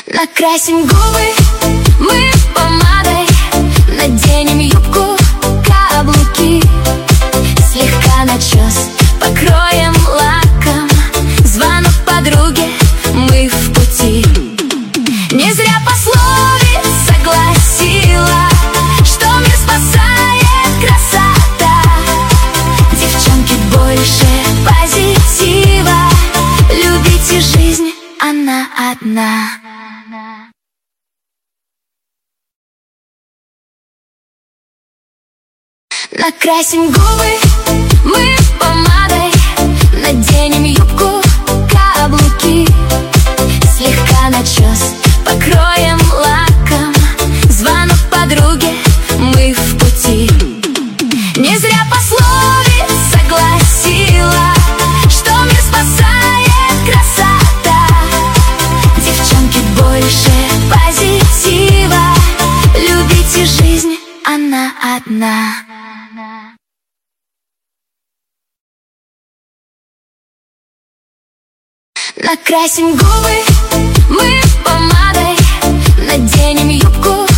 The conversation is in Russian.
Накрасим губы мы помадой, наденем юбку, каблуки, слегка начес покроем лаком. Звонок подруге, мы в пути. Не зря пословица согласила, что мир спасает красота. Девчонки, больше позитива, любите жизнь, она одна. Накрасим губы мы помадой, наденем юбку, каблуки, слегка начес покроем лаком. Звонок подруге, мы в пути. Не зря пословица согласила, что мир спасает красота. Девчонки, больше позитива, любите жизнь, она одна. Накрасим губы мы помадой, наденем юбку,